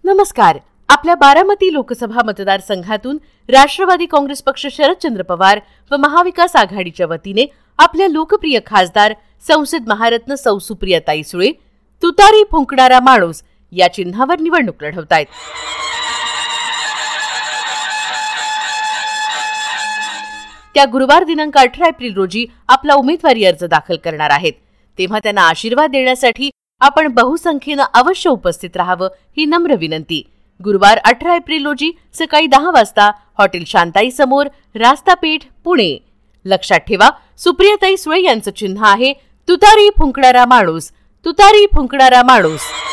नमस्कार. आपल्या बारामती लोकसभा मतदारसंघातून राष्ट्रवादी काँग्रेस पक्ष शरदचंद्र पवार व महाविकास आघाडीच्या वतीने आपल्या लोकप्रिय खासदार संसद महारत्न सौ सुप्रियाताई सुळे तुतारी फुंकणारा माणूस या चिन्हावर निवडणूक लढवतायत. त्या गुरुवार दिनांक 18 एप्रिल रोजी आपला उमेदवारी अर्ज दाखल करणार आहेत. तेव्हा त्यांना आशीर्वाद देण्यासाठी आपण बहुसंख्येनं अवश्य उपस्थित राहावं ही नम्र विनंती. गुरुवार 18 एप्रिल रोजी सकाळी 10 वाजता हॉटेल शांताई समोर, रास्तापेठ, पुणे. लक्षात ठेवा, सुप्रियाताई सुळे यांचं चिन्ह आहे तुतारी फुंकणारा माणूस. तुतारी फुंकणारा माणूस.